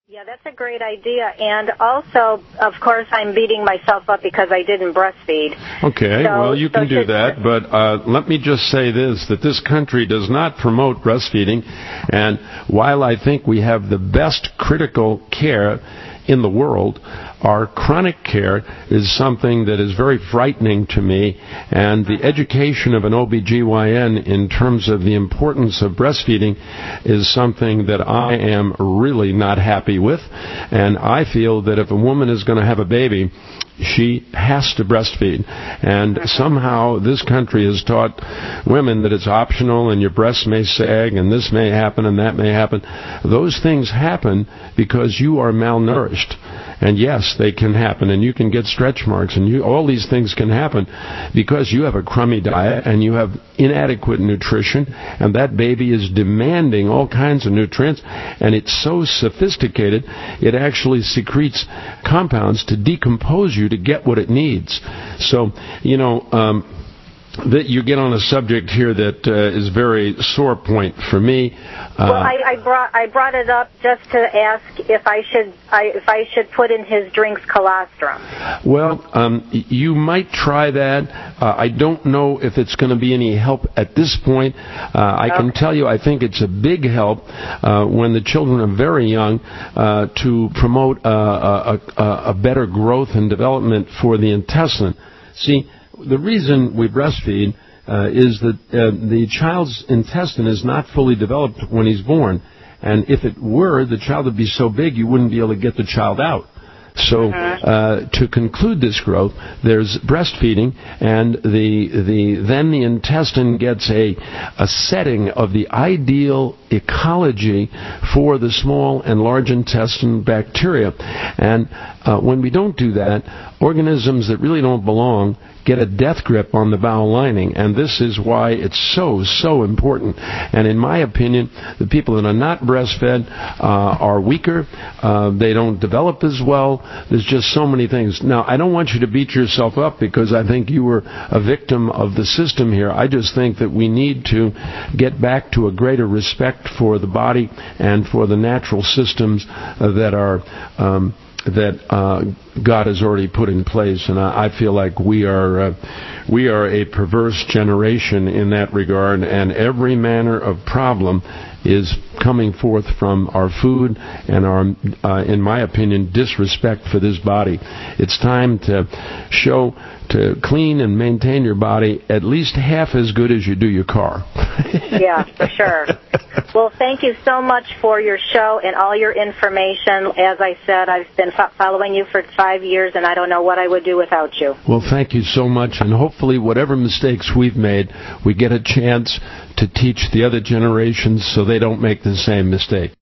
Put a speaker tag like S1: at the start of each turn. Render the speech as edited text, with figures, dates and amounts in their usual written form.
S1: Yeah, that's a great idea. And also, of course, I'm beating myself up because I didn't breastfeed.
S2: Okay, well, you can do that. But let me just say this, that this country does not promote breastfeeding. And while I think we have the best critical care in the world, our chronic care is something that is very frightening to me, and the education of an OBGYN in terms of the importance of breastfeeding is something that I am really not happy with, and I feel that if a woman is going to have a baby, she has to breastfeed. And somehow this country has taught women that it's optional and your breasts may sag and this may happen and that may happen. Those things happen because you are malnourished. And yes, they can happen, and you can get stretch marks, and all these things can happen because you have a crummy diet and you have inadequate nutrition, and that baby is demanding all kinds of nutrients, and it's so sophisticated, it actually secretes compounds to decompose you to get what it needs. So, that you get on a subject here that is very sore point for me.
S1: Well, I brought it up just to ask if I should put in his drinks colostrum.
S2: Well, you might try that. I don't know if it's going to be any help at this point. I can tell you I think it's a big help when the children are very young to promote a better growth and development for the intestine. See, the reason we breastfeed is that the child's intestine is not fully developed when he's born. And if it were, the child would be so big you wouldn't be able to get the child out. So to conclude this growth, there's breastfeeding, and then the intestine gets a setting of the ideal ecology for the small and large intestine bacteria. And when we don't do that, organisms that really don't belong get a death grip on the bowel lining, and this is why it's so important. And in my opinion, the people that are not breastfed are weaker, they don't develop as well. There's just so many things. Now, I don't want you to beat yourself up because I think you were a victim of the system here. I just think that we need to get back to a greater respect for the body and for the natural systems that God has already put in place, and I feel like we are a perverse generation in that regard, and every manner of problem is coming forth from our food and our, in my opinion, disrespect for this body. It's time to clean and maintain your body at least half as good as you do your car.
S1: Yeah, for sure. Well, thank you so much for your show and all your information. As I said, I've been following you for 5 years, and I don't know what I would do without you.
S2: Well, thank you so much, and hopefully whatever mistakes we've made, we get a chance to teach the other generations so they don't make the same mistake.